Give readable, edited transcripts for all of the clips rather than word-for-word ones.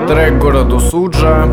Трек городу Суджа.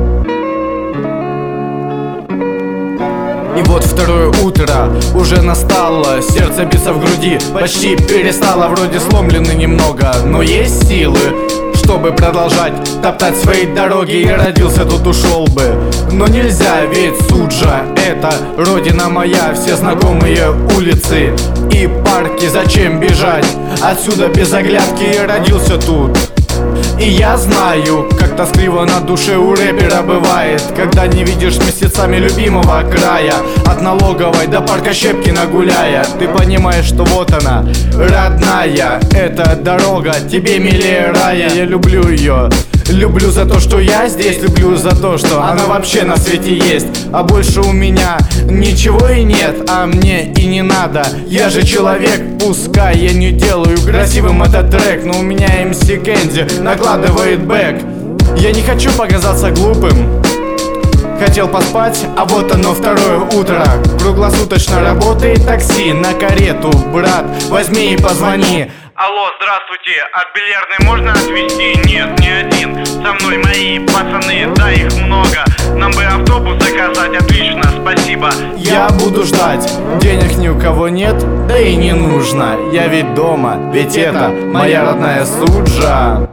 И вот второе утро уже настало, сердце биться в груди почти перестало. Вроде сломлены немного, но есть силы, чтобы продолжать топтать свои дороги. И родился тут, ушел бы, но нельзя, ведь Суджа — это родина моя. Все знакомые улицы и парки, зачем бежать отсюда без оглядки? Я родился тут, и я знаю, как тоскливо на душе у рэпера бывает, когда не видишь месяцами любимого края. От налоговой до парка Щепкина гуляя, ты понимаешь, что вот она, родная, эта дорога тебе милее рая. Я люблю ее, люблю за то, что я здесь, люблю за то, что она вообще на свете есть. А больше у меня ничего и нет, а мне и не надо. Я же человек, пускай я не делаю красивым этот трек, но у меня MC Кэнди накладывает бэк. Я не хочу показаться глупым, хотел поспать, а вот оно второе утро. Круглосуточно работает такси на карету. Брат, возьми и позвони. Алло, здравствуйте, от бильярдной можно отвезти? Нет, не один, со мной мои пацаны, да их много. Нам бы автобус заказать, отлично, спасибо. Я буду ждать, денег ни у кого нет, да и не нужно. Я ведь дома, ведь это моя родная Суджа.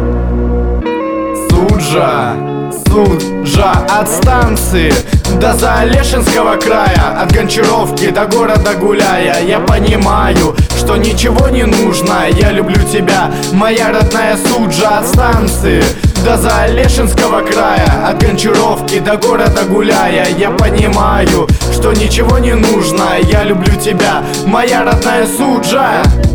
Суджа, Суджа, от станции до Залешинского края, от Гончаровки до города гуляя. Я понимаю, что ничего не нужно, я люблю тебя, моя родная Суджа. От станции до Залешинского края, от Гончаровки до города гуляя. Я понимаю, что ничего не нужно, я люблю тебя, моя родная Суджа.